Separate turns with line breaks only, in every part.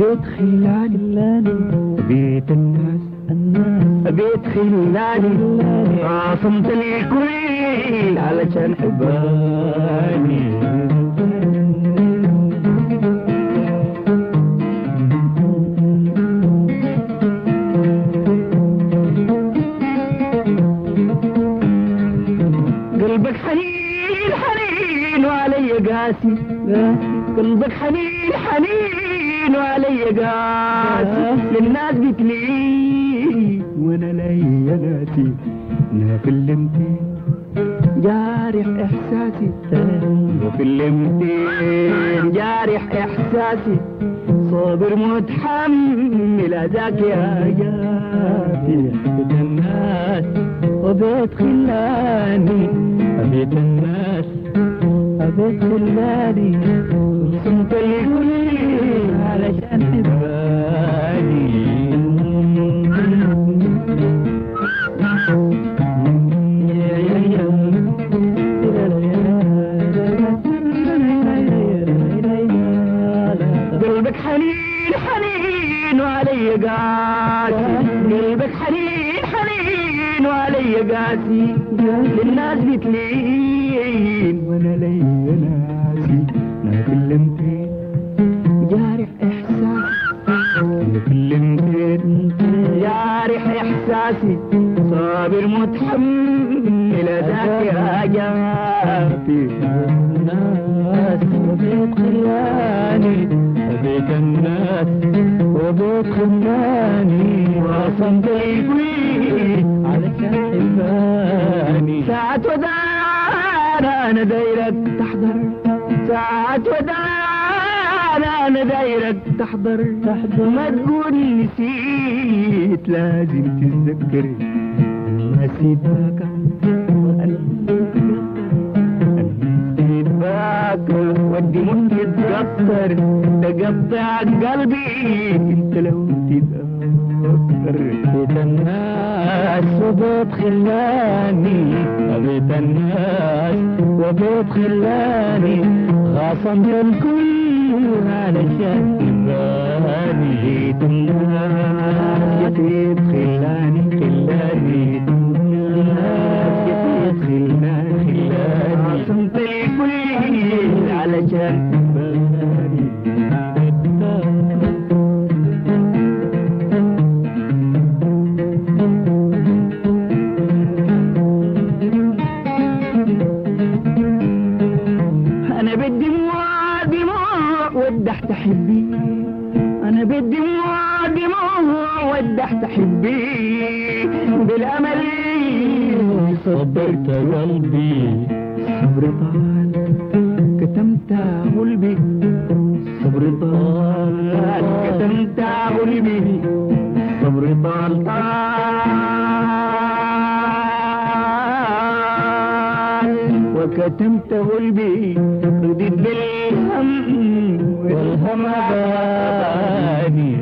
بيت خلاني بيت الناس بيت خلاني عاصمت الكل علشان حباني قلبك حنين حنين وعلي قاسي قلبك حنين حنين وعلي قاسي للناس بتلي وانا لي ناسي انا كلمتين جارح احساسي وكلمتين جارح احساسي صابر متحمل اذاك يا جافي حبيت الناس وبيت خلاني حبيت الناس حبيت خلاني صمت الكل علشان حباني قلبك حنين حنين وعلي قاسي قلبك حنين حنين وعلي قاسي للناس بتلين وانا لي ناسي انا كلمتين جارح احساسي كلمتين جارح احساسي صابر متحمل ذاك يا جافي الناس وبيت خلاني بيت الناس وبيت خلاني وصمت الكل علشان حباني ساعة وداع انا دايرك تحضر ساعة وداع انا دايرك تحضر ما تقول نسيت لازم تتذكر نسيت ذاك ودي ممكن تتقطر تقطع قلبي انت لو تتأثر بيت الناس وبيت خلاني بيت الناس وبيت خلاني غاصمت الكل علشان تباني بيت الناس يا بيت خلاني خلاني الناس يا بيت خلاني غاصمت الكل علشان تباني أنا بالدموع دموع ودحت حبي أنا بالدموع دموع ودحت حبي بالأمل صبرت قلبي صبر طال كتمت قلبي صبر طال كتمت قلبي صبر طال وكتمت قلبي رديت بالهم والهم باني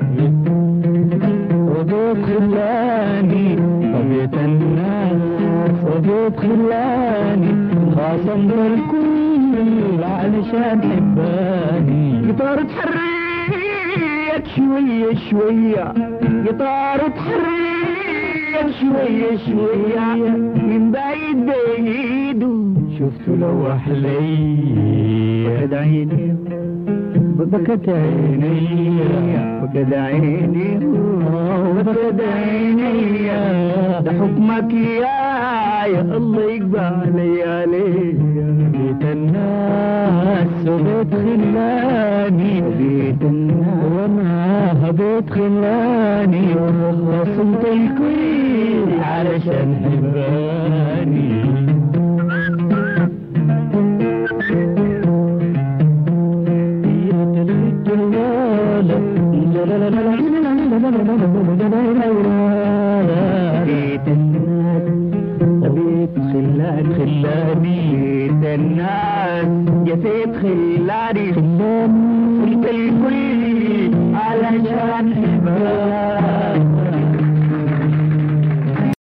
وبيت خلاني وبيت الناس وبيت خلاني خاصم الكل علشان حباني قطار تحريت شوية شوية قطار تحريت شوية شوية من بعيد بعيد شفت لوح لي بكت عيني بكت عيني بكت عيني بكت عيني ده حكمك يا الله يقبل علي بيت الناس وبيت خلاني بيت الناس ومعاها بيت خلاني وصمت الكل علشان حباني بيت الناس بيت خلاني بيت الناس يا سيد خلاني